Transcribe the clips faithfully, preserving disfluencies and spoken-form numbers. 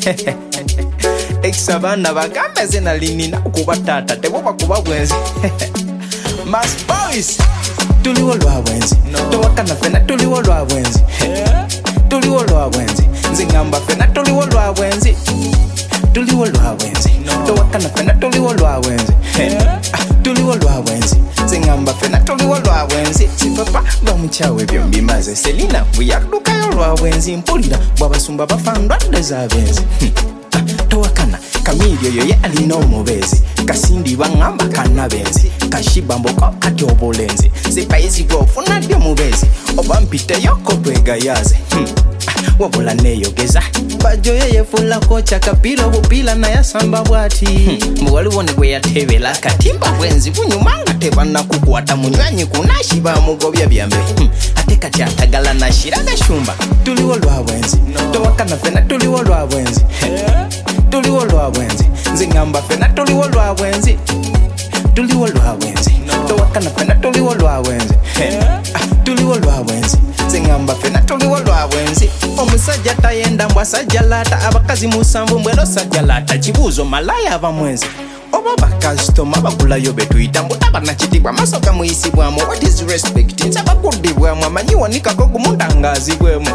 Exabana bagambe zina linina kuba tata teboba kuba bwenzi. Mas boys tuliwo lwa bwenzi towakana fena tuliwo lwa bwenzi tuliwo lwa bwenzi nzingamba fena tuliwo lwa bwenzi tuliwo lwa bwenzi towakana fena tuliwo lwa bwenzi tuliwo lwa bwenzi nzingamba fena tuliwo lwa bwenzi sipapa bamuchawe byo mbimaze Selina buyadukayo lwa bwenzi mpulira bwabasumba bafandwa ndeza benzi towakana Kamilio yoye alina omubezi kasindi bangamba kanabenzi kashiba mboko kati obulenzi sipayizi gwofuna dyo mubezi oba mpiteyo kotwegayaze hmm. wabula neyogeza bajoye yefula kocha kapira obupila nayasamba bwati hmm. muwaliwone gwe yatebela katimba bwenzi bunyumanga tebana kukwata munywanyi kunashiba mugobya byambe hmm. ate kati atagala nashiraga shumba tuliwo lwa bwenzi towakana fena tuliwo lwa bwenzi tuliwo lwa bwenzi nzingamba fena tuliwo lwa bwenzi tuliwo lwa bwenzi towakana fena tuliwo lwa bwenzi tuliwo lwa bwenzi nzingamba fena tuliwo lwa bwenzi omusajja tayenda mbwasajja lata abakazi musanvu mbwelo sajja lata kibuuzo malaya abamwenzi oba bakasitoma bagulayo betuyita mbutaba nakitibwa masoga muyisibwamu what is respect nsaba kuddibwamu amanyiwanikako gumutangazibwemu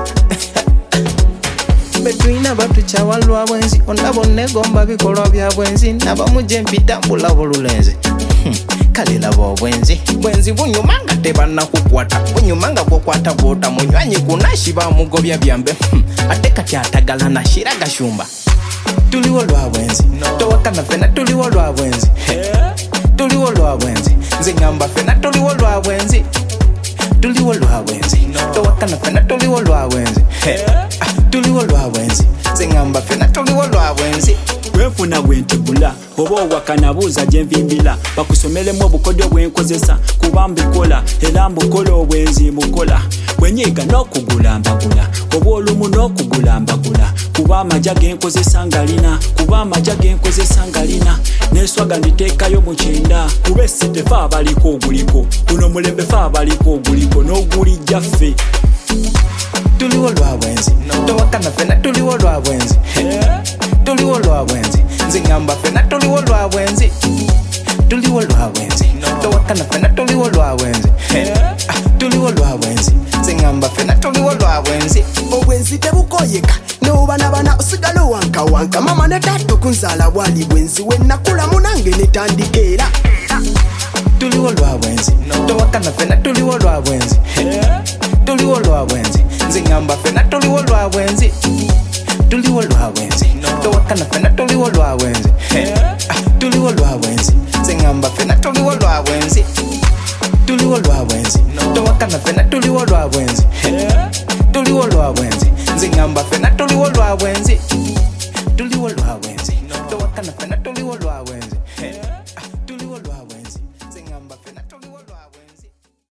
betwina batuchawa lwa bwenzi ondabo negomba bikolwa bya bwenzi nabamuje mpita mbula bululenzi hmm. kale labo bwenzi bwenzi bunyumanga tebana kukwata bunyumanga kukwata bota munywanyi kunashiba mugobya byambe hmm. ate kati atagala nashira gashumba tuliwo lwa bwenzi towakana fena tuliwo lwa bwenzi tuliwo lwa bwenzi nzingamba fena tuliwo lwa bwenzi tuliwo lwa bwenzi towakana fena tuliwo lwa bwenzi tuliwo lwa bwenzi nzingamba fena tuliwo lwa bwenzi wefuna bwentibula oba wakana buuza gyenvimbira bakusomeremu obukodyo bwenkozesa kuba mbikola era mbukola obwenzi mukola bwenyiga n'okugula mbagula oba olumu n'okugula mbagula kuba amagya genkozesa ngalina kuba amagya genkozesa ngalina neswaga nditeekayo mu kyenda kuba essente fe abaliko oguliko guno mulembe fe abaliko oguliko n'ogulijja ffe tuliwo lwa bwenzi towakana fena tuliwo lwa bwenzi tuliwo lwa bwenzi nzingamba fena tuliwo lwa bwenzi tuliwo lwa bwenzi towakana fena tuliwo lwa bwenzi tuliwo lwa bwenzi nzingamba fena tuliwo lwa bwenzi obwenzi tebukoyeka nobanabana osigala wanka wanka mama ne tato kunzala bwali bwenzi wenakula munange netandikeera tuliwo lwa bwenzi towakana fena tuliwo lwa bwenzi tuliwo lwa bwenzi nzingamba fena tuliwo lwa bwenzi tuliwo lwa bwenzi towakana fena tuliwo lwa bwenzi tuliwo lwa bwenzi nzingamba fena tuliwo lwa bwenzi tuliwo lwa bwenzi towakana fena tuliwo lwa bwenzi